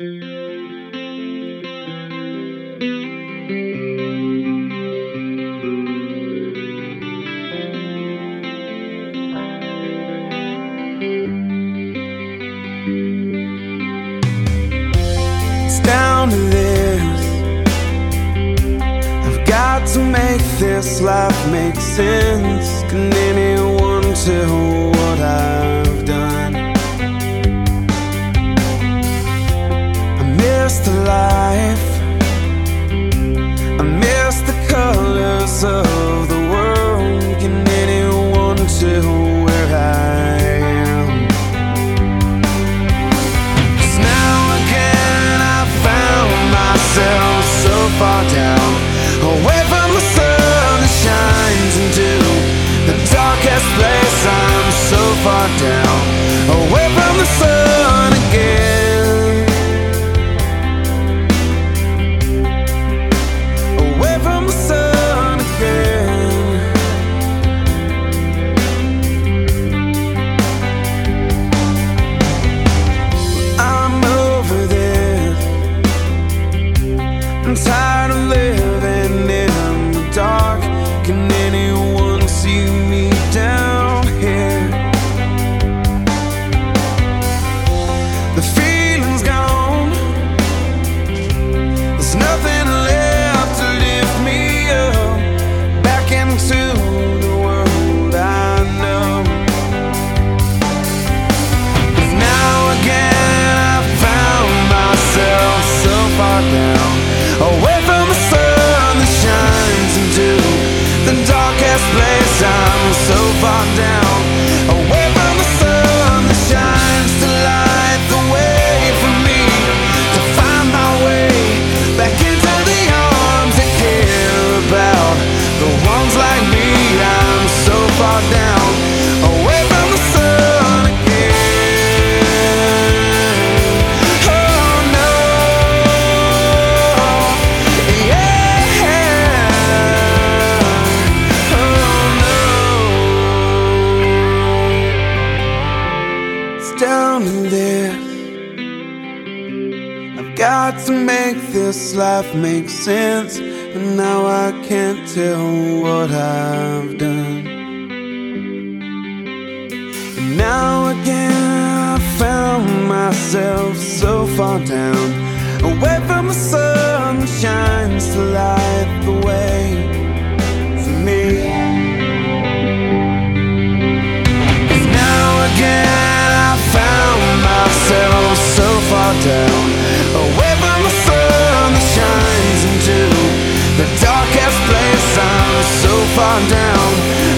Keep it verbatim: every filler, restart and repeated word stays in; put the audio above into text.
It's down to this. I've got to make this life make sense. Can anyone tell what I've done? I miss the life, I miss the colors of the world. Can anyone tell where I am? 'Cause now again I found myself so far down, away from the sun that shines into the darkest place. I'm so far down, away from the sun again, away from the sun again. I'm over this, I'm tired of living in the dark. Can anyone see me down here? The feeling's gone, there's nothing left to lift me up back into the world I know. 'Cause now again I found myself so far down, away from the sun that shines into the darkest place. I'm so far down, away from the sun that shines to light the way for me to find my way back into the arms that care about the ones like me. I'm so far down, away from the sun again. Oh no, yeah, oh no. It's down to this. I've got to make this life make sense, but now I can't tell what I've done. And now again I found myself so far down, away from the sun that shines to light the way for me. 'Cause now again I found myself so far down, away from the sun that shines into the darkest place. I'm so far down,